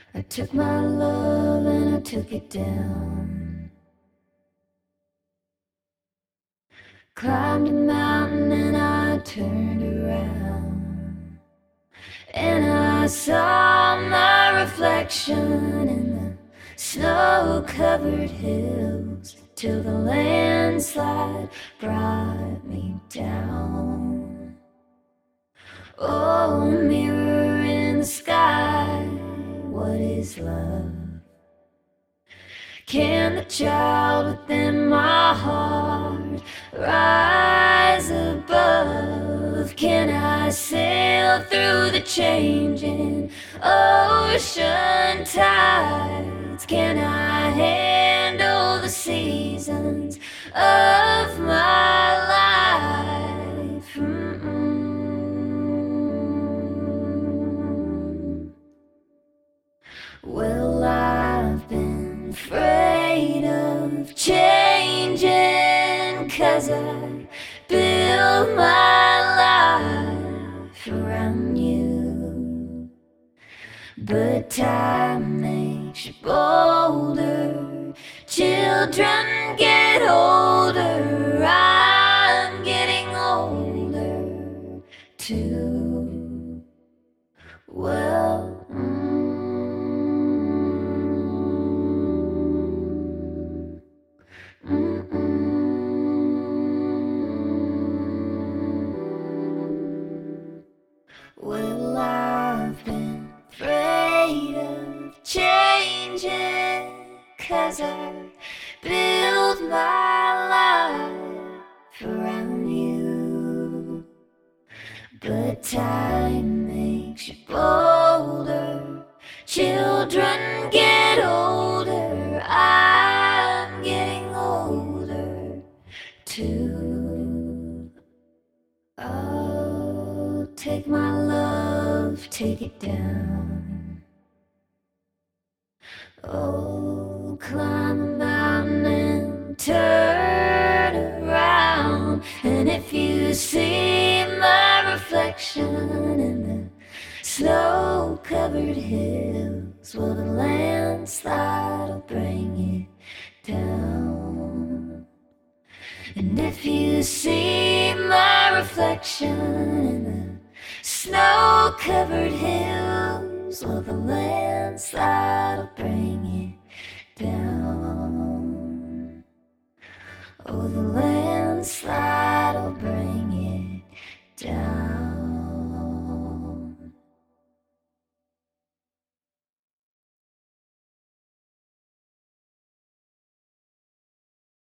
I took my love and I took it down. Climbed a mountain and I turned around, and I saw my reflection in the snow-covered hills till the landslide brought me down. Oh, mirror in the sky, what is love? Can the child within my heart rise above? Can I sail through the changing ocean tides? Can I handle the seasons of my life? Well, I've been afraid of changing, 'cause I built my life around you. But time makes you bolder, children get older, I'm getting older too. Well, well, I've been afraid of changing, 'cause I built my life around you. But time makes you bolder, children get older, I'm getting older too. Oh, take my love, take it down. Oh, climb a mountain and turn around, and if you see my reflection in the snow-covered hills, well, the landslide will bring you down. And if you see my reflection in the snow-covered hills, well, the landslide will bring you down. Oh, the